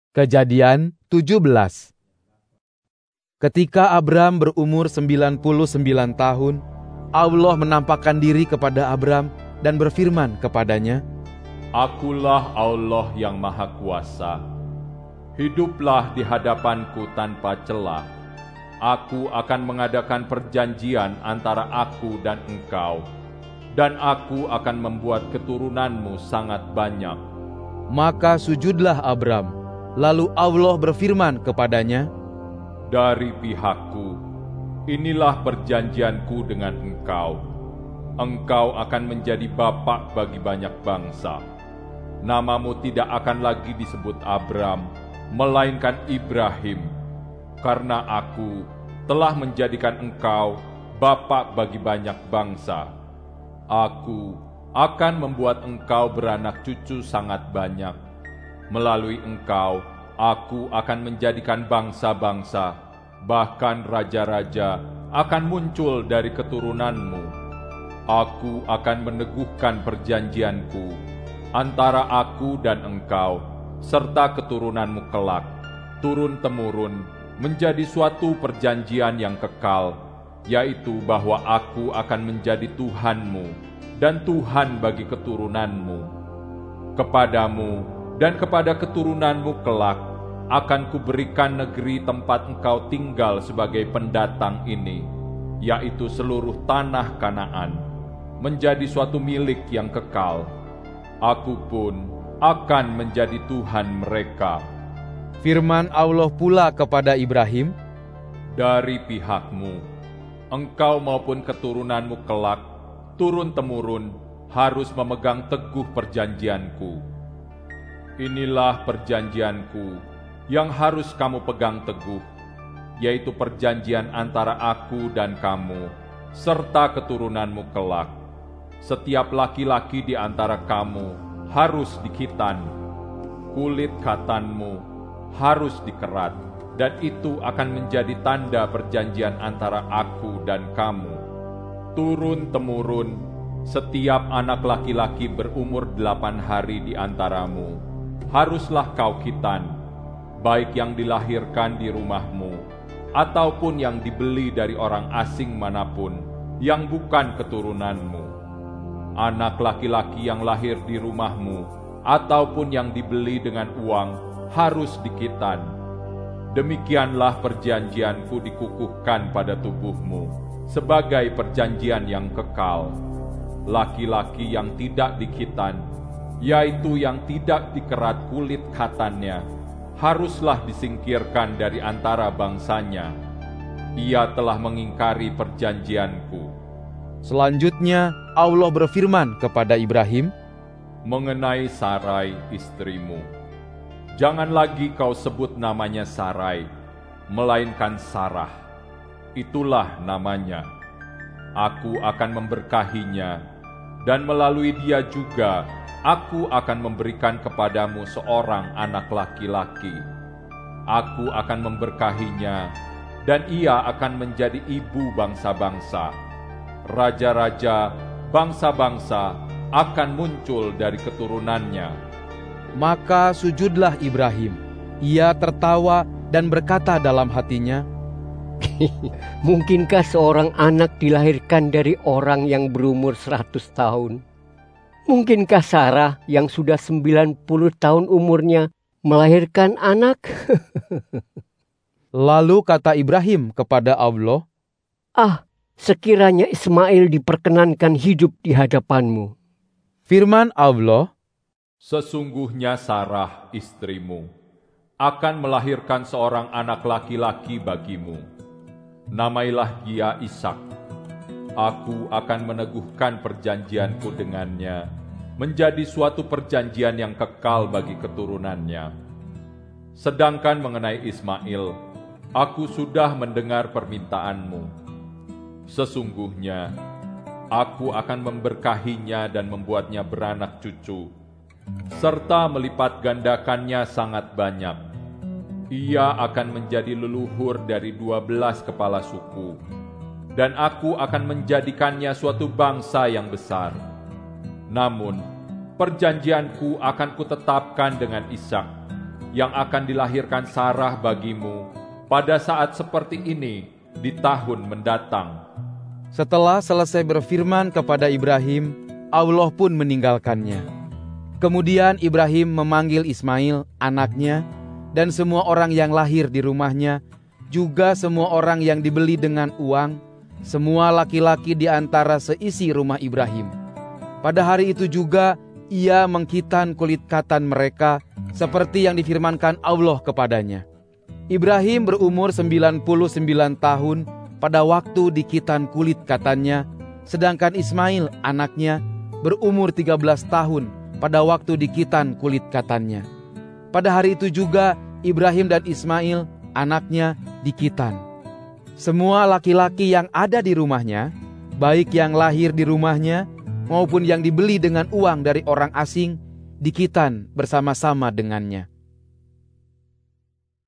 Kejadian 17. Ketika Abram berumur 99 tahun, Allah menampakkan diri kepada Abram dan berfirman kepadanya, Akulah Allah yang Maha Kuasa. Hiduplah di hadapanku tanpa celah. Aku akan mengadakan perjanjian antara aku dan engkau, dan aku akan membuat keturunanmu sangat banyak. Maka sujudlah Abram. Lalu Allah berfirman kepadanya, Dari pihakku, inilah perjanjianku dengan engkau. Engkau akan menjadi bapak bagi banyak bangsa. Namamu tidak akan lagi disebut Abram, melainkan Ibrahim, karena aku telah menjadikan engkau bapak bagi banyak bangsa. Aku akan membuat engkau beranak cucu sangat banyak. Melalui engkau, aku akan menjadikan bangsa-bangsa, bahkan raja-raja akan muncul dari keturunanmu. Aku akan meneguhkan perjanjianku antara aku dan engkau, serta keturunanmu kelak, turun-temurun, menjadi suatu perjanjian yang kekal, yaitu bahwa aku akan menjadi Tuhanmu dan Tuhan bagi keturunanmu. Kepadamu dan kepada keturunanmu kelak, akan kuberikan negeri tempat engkau tinggal sebagai pendatang ini, yaitu seluruh tanah Kanaan, menjadi suatu milik yang kekal. Aku pun akan menjadi Tuhan mereka. Firman Allah pula kepada Ibrahim, Dari pihakmu, engkau maupun keturunanmu kelak, turun-temurun, harus memegang teguh perjanjianku. Inilah perjanjianku yang harus kamu pegang teguh, yaitu perjanjian antara aku dan kamu, serta keturunanmu kelak. Setiap laki-laki di antara kamu harus dikhitan, kulit khatanmu harus dikerat, dan itu akan menjadi tanda perjanjian antara aku dan kamu. Turun-temurun, setiap anak laki-laki berumur 8 hari di antaramu haruslah kau khitan, baik yang dilahirkan di rumahmu, ataupun yang dibeli dari orang asing manapun, yang bukan keturunanmu. Anak laki-laki yang lahir di rumahmu, ataupun yang dibeli dengan uang, harus dikhitan. Demikianlah perjanjianku dikukuhkan pada tubuhmu, sebagai perjanjian yang kekal. Laki-laki yang tidak dikhitan, yaitu yang tidak dikerat kulit khatannya, haruslah disingkirkan dari antara bangsanya. Ia telah mengingkari perjanjianku. Selanjutnya Allah berfirman kepada Ibrahim, Mengenai Sarai istrimu, jangan lagi kau sebut namanya Sarai, melainkan Sarah. Itulah namanya. Aku akan memberkahinya, dan melalui dia juga aku akan memberikan kepadamu seorang anak laki-laki. Aku akan memberkahinya, dan ia akan menjadi ibu bangsa-bangsa. Raja-raja, bangsa-bangsa akan muncul dari keturunannya. Maka sujudlah Ibrahim. Ia tertawa dan berkata dalam hatinya, Mungkinkah seorang anak dilahirkan dari orang yang berumur 100 tahun? Mungkinkah Sarah yang sudah 90 tahun umurnya melahirkan anak? Lalu kata Ibrahim kepada Allah, Sekiranya Ismail diperkenankan hidup di hadapanmu. Firman Allah, Sesungguhnya Sarah istrimu akan melahirkan seorang anak laki-laki bagimu. Namailah dia Ishak. Aku akan meneguhkan perjanjianku dengannya, menjadi suatu perjanjian yang kekal bagi keturunannya. Sedangkan mengenai Ismail, aku sudah mendengar permintaanmu. Sesungguhnya, aku akan memberkahinya dan membuatnya beranak cucu, serta melipat gandakannya sangat banyak. Ia akan menjadi leluhur dari 12 kepala suku, dan aku akan menjadikannya suatu bangsa yang besar. Namun, perjanjianku akan kutetapkan dengan Ishak, yang akan dilahirkan Sarah bagimu pada saat seperti ini di tahun mendatang." Setelah selesai berfirman kepada Ibrahim, Allah pun meninggalkannya. Kemudian Ibrahim memanggil Ismail, anaknya, dan semua orang yang lahir di rumahnya, juga semua orang yang dibeli dengan uang, semua laki-laki di antara seisi rumah Ibrahim. Pada hari itu juga ia mengkhitan kulit katan mereka seperti yang difirmankan Allah kepadanya. Ibrahim berumur 99 tahun pada waktu dikhitan kulit katannya, sedangkan Ismail anaknya berumur 13 tahun pada waktu dikhitan kulit katannya. Pada hari itu juga Ibrahim dan Ismail anaknya dikhitan. Semua laki-laki yang ada di rumahnya, baik yang lahir di rumahnya maupun yang dibeli dengan uang dari orang asing, dikhitan bersama-sama dengannya.